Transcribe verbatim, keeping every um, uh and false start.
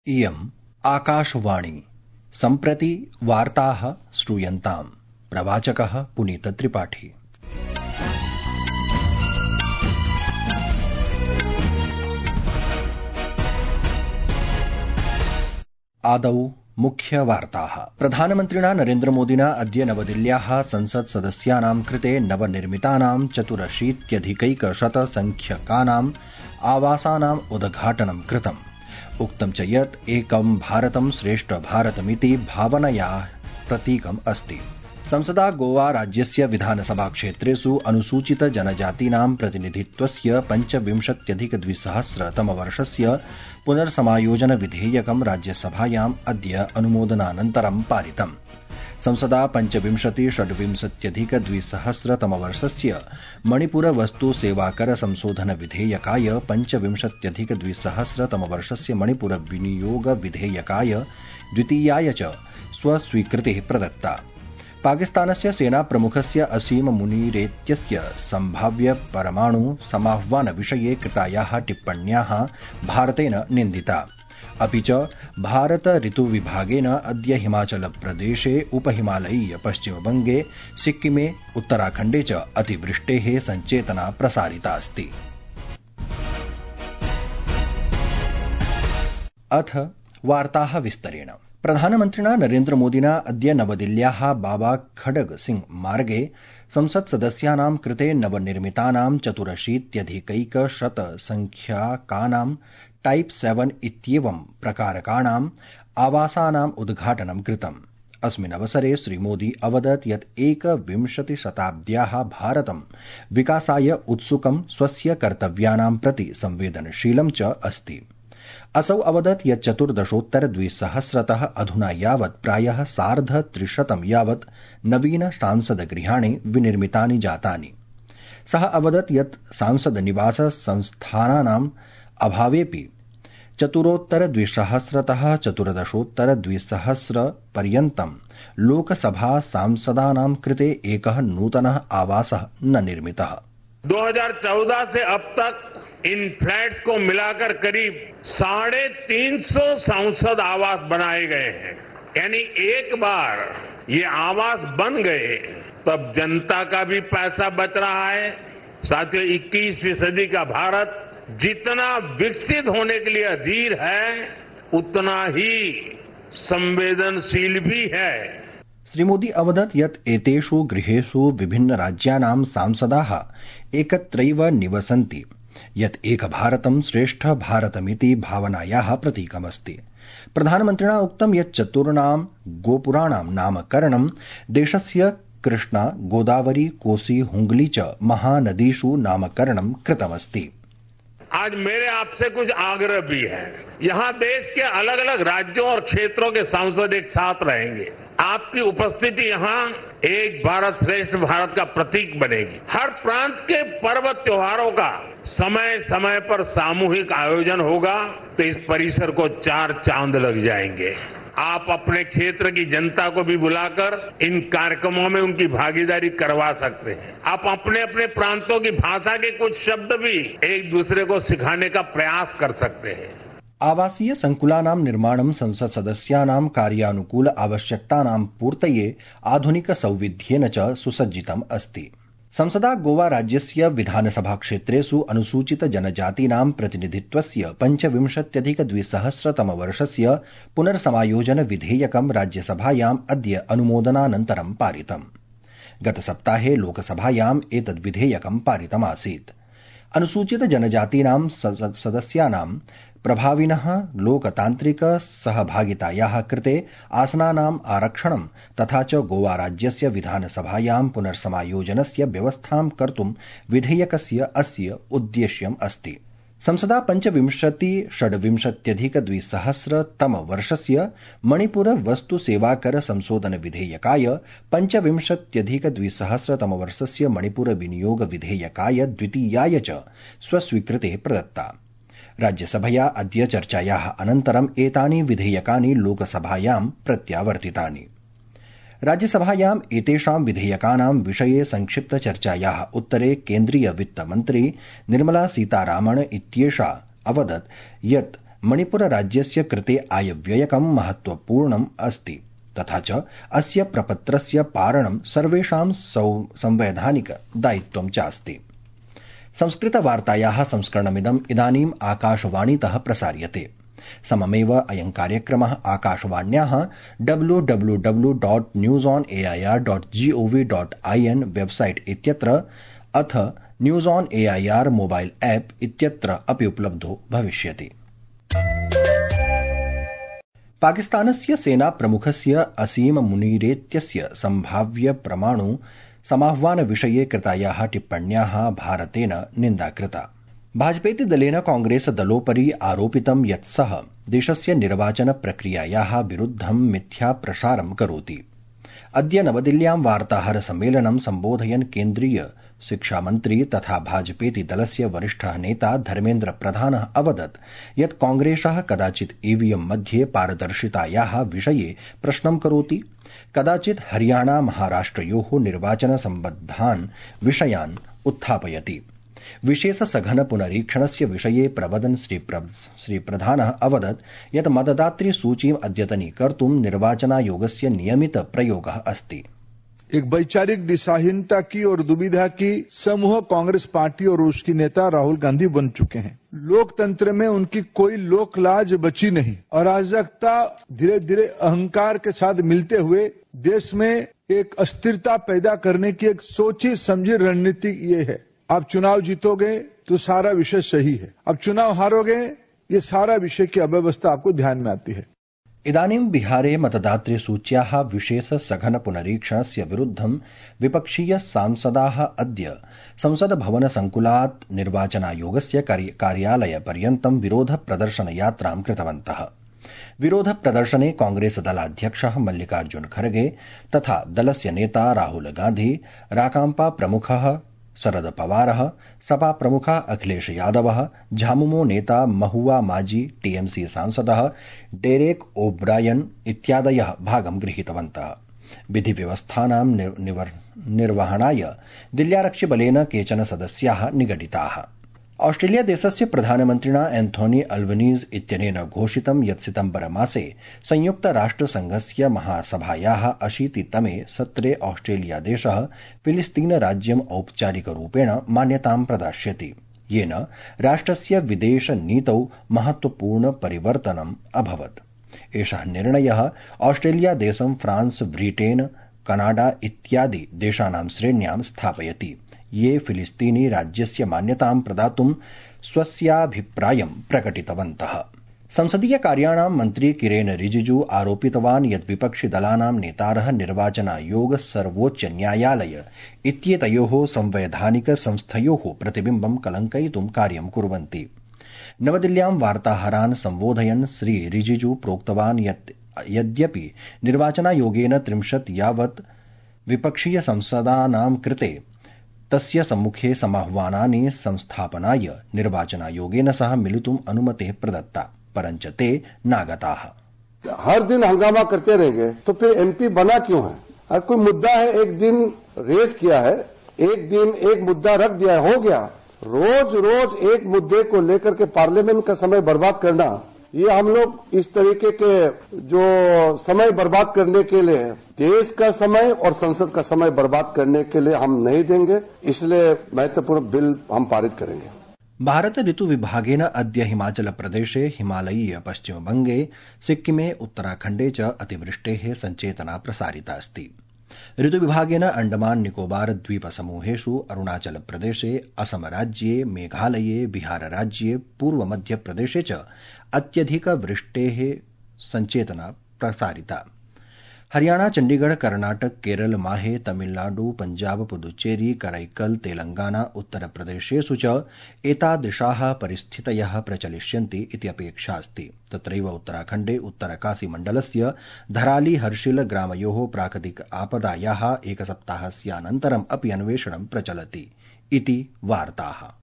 इयम् आकाशवाणी सम्प्रति वार्ताः श्रूयन्ताम्। प्रवाचकः पुनीतत्रिपाठी। आदौ मुख्यवार्ताः। प्रधानमन्त्रिणा नरेन्द्रमोदिना अद्य नवदिल्ल्याः संसत्सदस्यानां कृते नवनिर्मितानां चतुरशीत्यधिकैकशतसंख्यकानाम् आवासानाम् उद्घाटनं कृतम्। उक्तं च यत् एकं भारतं श्रेष्ठ भारतमिति भावनयाः प्रतीकम् अस्ति। संसदा गोवा राज्यस्य विधानसभाक्षेत्रेषु अनुसूचितजनजातीनां प्रतिनिधित्वस्य पञ्चविंशत्यधिकद्विसहस्रतमवर्षस्य पुनर्समायोजनविधेयकं राज्यसभायाम् अद्य अनुमोदनानन्तरं पारितम्। संसदा पञ्चविंशति षड्विंशत्यधिकद्विसहस्रतमवर्षस्य मणिपुर वस्तु सेवाकर संशोधन विधेयकाय पञ्चविंशत्यधिकद्विसहस्रतमवर्षस्य मणिपुर विनियोग विधेयकाय द्वितीयाय च स्वस्वीकृतिः प्रदत्ता। पाकिस्तानस्य सेनाप्रमुखस्य असीम मुनीरेत्यस्य सम्भाव्य परमाणु समाह्वान विषये कृतायाः टिप्पण्याः भारतेन निन्दिता। अपि च भारत ऋतुविभागेन अद्य हिमाचलप्रदेशे उपहिमालयीय पश्चिमबंगे सिक्किमे उत्तराखण्डे च अतिवृष्टेः संचेतना प्रसारिता अस्ति। अथ वार्ताः विस्तरेण। प्रधानमन्त्रिणा नरेन्द्रमोदिना अद्य नवदिल्ल्याः बाबा खडग सिंह मार्गे संसत्सदस्यानां कृते नवनिर्मितानां चतुरशीत्यधिकैकशतसंख्याकानां टाइप सेवन इत्येवं प्रकारकाणाम् आवासानाम् उद्घाटनं कृतम्। अस्मिन् अवसरे श्रीमोदी अवदत् यत् एकविंशतिशताब्द्याः भारतं विकासाय उत्सुकं स्वस्य कर्तव्यानां प्रति संवेदनशीलं च अस्ति। असौ अवदत् यत् चतुर्दशोत्तर द्विसहस्रतः अधुना यावत् प्रायः सार्धत्रिशतं यावत् नवीन सांसदगृहाणि विनिर्मितानि जातानि। सः अवदत् यत् सांसदनिवास संस्थानानाम् अभावेपि चतुरोत्तर द्विसहस्रतः चतुर्दशोत्तर द्विसहस्र पर्यन्तं लोकसभा सांसदानां कृते एकः नूतनः आवासः न निर्मितः। दो हज़ार चौदह से अब तक इन फ्लैट्स को मिलाकर करीब साढ़े तीन सौ सांसद आवास बनाए गए हैं। यानी एक बार ये आवास बन गए तब जनता का भी पैसा बच रहा है। साथियों, इक्कीसवीं सदी का भारत जितना विकसित होने के लिए अधीर है उतना ही संवेदनशील भी है। श्रीमोदी अवदत् यत् एतेषु गृहेषु विभिन्न राज्यानां सांसदाः एकत्रैव निवसन्ति, यत् एक भारतं श्रेष्ठ भारतमिति भावनायाः प्रतीकमस्ति। प्रधानमन्त्रिणा उक्तं यत् चतुर्णां गोपुराणां नामकरणं देशस्य कृष्णा, गोदावरी, कोसी, हुंगली च महानदीषु नामकरणं कृतमस्ति। आज मेरे आपसे कुछ आग्रह भी है। यहाँ देश के अलग अलग राज्यों और क्षेत्रों के सांसद एक साथ रहेंगे। आपकी उपस्थिति यहाँ एक भारत श्रेष्ठ भारत का प्रतीक बनेगी। हर प्रांत के पर्व त्योहारों का समय समय पर सामूहिक आयोजन होगा तो इस परिसर को चार चांद लग जाएंगे। आप अपने क्षेत्र की जनता को भी बुलाकर इन कार्यक्रमों में उनकी भागीदारी करवा सकते हैं। आप अपने अपने प्रांतों की भाषा के कुछ शब्द भी एक दूसरे को सिखाने का प्रयास कर सकते हैं। आवासीय संकुलानां निर्माणं संसद सदस्यानां कार्यानुकूल आवश्यकतानां पूर्तये आधुनिक सौविध्येन च सुसज्जितम् अस्ति। संसदा गोवा राज्यस्य विधानसभाक्षेत्रेषु अनुसूचित जनजातीनां प्रतिनिधित्वस्य पञ्चविंशत्यधिकद्विसहस्रतमवर्षस्य पुनर्समायोजन विधेयकं राज्यसभायाम् अद्य अनुमोदनानन्तरं पारितम्। गतसप्ताहे लोकसभायाम् एतद् विधेयकं पारितमासीत्। अनुसूचित जनजातीनां सदस्यानां प्रभाविनः लोकतान्त्रिक सहभागितायाः कृते आसनानाम् आरक्षणं तथा च गोवा राज्यस्य विधानसभायां पुनर्समायोजनस्य व्यवस्थां कर्तुं विधेयकस्य अस्य उद्देश्यम् अस्ति। संसदा पञ्चविंशति षड्विंशत्यधिकद्विसहस्रतमवर्षस्य मणिपुर वस्तु सेवाकर संशोधन विधेयकाय पञ्चविंशत्यधिकद्विसहस्रतमवर्षस्य मणिपुर विनियोग विधेयकाय द्वितीयाय च स्वस्वीकृतिः प्रदत्ता। राज्यसभया अद्य चर्चायाः अनन्तरम् एतानि विधेयकानि लोकसभायां प्रत्यावर्तितानि। राज्यसभायाम् एतेषां विधेयकानां विषये संक्षिप्त चर्चायाः उत्तरे केन्द्रीय वित्तमन्त्री निर्मला सीतारामन इत्येषा अवदत् यत् मणिपुरराज्यस्य कृते आयव्ययकं महत्वपूर्णम् अस्ति तथा च अस्य प्रपत्रस्य पालनं सर्वेषां संवैधानिक दायित्वं चास्ति। संस्कृतवार्तायाः संस्करणमिदम् इदानीम् आकाशवाणीतः प्रसार्यते। सममेव अयं कार्यक्रमः आकाशवाण्याः W W W dot news on AIR dot GOV dot IN website इत्यत्र अथ news on AIR mobile app इत्यत्र अपि उपलब्धो भविष्यति। पाकिस्तानस्य सेना प्रमुखस्य असीम मुनीरेत्यस्य संभाव्य परमाणु समाह्वान विषये कृतायाः टिप्पण्याः भारतेन निन्दा कृता। भाजपेति दलेन कांग्रेस दलोपरि आरोपितं यत् सः देशस्य निर्वाचन प्रक्रियायाः विरुद्धं मिथ्या प्रसारं करोति। अद्य नवदिल्ल्यां वार्ताहर सम्मेलनं सम्बोधयन् केन्द्रीय शिक्षामन्त्री तथा भाजपेति दलस्य वरिष्ठः नेता धर्मेन्द्र प्रधानः अवदत् यत् कांग्रेसः कदाचित् ईवीएम मध्ये पारदर्शितायाः विषये प्रश्नं करोति, कदाचित् हरियाणा महाराष्ट्रयोः निर्वाचन सम्बद्धान् विषयान् उत्थापयति। विशेष सघन पुनरीक्षणस्य विषये प्रवदन् श्रीप्रधानः अवदत् यत् मतदातृ सूचीम् अद्यतनीकर्तुं निर्वाचनायोगस्य नियमित प्रयोगः अस्ति। एक वैचारिक दिशाहीनता की और दुविधा की समूह कांग्रेस पार्टी और उसकी नेता राहुल गांधी बन चुके हैं। लोकतंत्र में उनकी कोई लोक लाज बची नहीं। अराजकता धीरे धीरे अहंकार के साथ मिलते हुए देश में एक अस्थिरता पैदा करने की एक सोची समझी रणनीति ये है। आप चुनाव जीतोगे तो सारा विषय सही है, अब चुनाव हारोगे ये सारा विषय की अव्यवस्था आपको ध्यान में आती है। इदानीं बिहारे मतदातृ सूच्याः विशेष सघन पुनरीक्षणस्य विरुद्धं विपक्षीय सांसदाः अद्य संसद भवन संकुलात् निर्वाचनायोगस्य कार्यालय पर्यन्तं विरोध प्रदर्शन यात्रां कृतवन्तः। विरोध प्रदर्शने कांग्रेस दलाध्यक्षः मल्लिकार्जुन खड़गे तथा दलस्य नेता राहुल गांधी, राकांपा प्रमुखः शरद पवारः, सपा प्रमुखः अखिलेश यादवः, झामुमो नेता महुआ माजी, टीएमसी सांसदः डेरेक ओब्रायन इत्यादयः भागं गृहीतवन्तः। विधिव्यवस्थानां निर्वहणाय दिल्ल्यारक्षिबलेन केचन सदस्याः निगडिताः। ऑस्ट्रेलिया देशस्य प्रधानमन्त्रिणा एन्थोनी अल्बनीज इत्यनेन घोषितं यत् सितम्बर मासे संयुक्त राष्ट्रसंघस्य महासभायाः अशीतितमे सत्रे ऑस्ट्रेलिया देशः फिलिस्तीन राज्यम् औपचारिकरूपेण मान्यतां प्रदास्यति, येन राष्ट्रस्य विदेश नीतौ महत्वपूर्ण परिवर्तनम् अभवत्। एषः निर्णयः ऑस्ट्रेलिया देशं फ्रांस, ब्रिटेन, कनाडा इत्यादि देशानां श्रेण्यां स्थापयति, ये फिलिस्तीनी राज्यस्य मान्यतां प्रदातुं स्वस्याभिप्रायं प्रकटितवन्तः। संसदीय कार्याणां मन्त्री किरेन रिजिजू आरोपितवान् यत् विपक्षिदलानां नेतारः निर्वाचनायोग, सर्वोच्च न्यायालय इत्येतयोः संवैधानिक संस्थयोः प्रतिबिम्बं कलङ्कयितुं कार्यं कुर्वन्ति। नवदिल्ल्यां वार्ताहरान् सम्बोधयन् श्री रिजिजू प्रोक्तवान् यत् यद्यपि निर्वाचनायोगेन त्रिंशत् यावत् विपक्षीय संसदानां कृते तस्य सम्मुखे समाह्वानानि संस्थापनाय निर्वाचनायोगेन सह मिलितुम् अनुमतिः प्रदत्ता, परञ्च ते नागताः। हर दिन हंगामा करते रहेंगे तो फिर एमपी बना क्यों है? अगर कोई मुद्दा है, एक दिन रेज किया है, एक दिन एक मुद्दा रख दिया है, हो गया। रोज रोज एक मुद्दे को लेकर के पार्लियामेंट का समय बर्बाद करना, ये हम लोग इस तरीके के जो समय बर्बाद करने के लिए देश का समय और संसद का समय बर्बाद करने के लिए हम नहीं देंगे, इसलिए महत्वपूर्ण बिल हम पारित करेंगे। भारत ऋतु विभागेन अद्य हिमाचल प्रदेशे, हिमालयीय पश्चिमबंगे, सिक्किमे, उत्तराखण्डे च अतिवृष्टेः संचेतना प्रसारिता अस्ति। ऋतु विभागेन अंडमान निकोबार द्वीप समूहेषु अरुणाचल प्रदेशे, असम राज्ये, मेघालये, बिहार राज्ये, पूर्व मध्य प्रदेशे च अत्यधिक वृष्टेः संचेतना प्रसारिता। हरियाणा, चंडीगढ़, कर्नाटक, केरल, माहे, तमिलनाडु, पंजाब, पुदुच्चेरी, करैकल, तेलंगाना, उत्तर प्रदेशेषु च एतादृशाः परिस्थितयः प्रचलिष्यन्ति इति अपेक्षा अस्ति। तत्रैव उत्तराखण्डे उत्तरकाशी मण्डलस्य धराली हर्षिल ग्रामयोः प्राकृतिक आपदायाः एकसप्ताहस्यानन्तरम् अपि अन्वेषणं प्रचलति इति वार्ताः।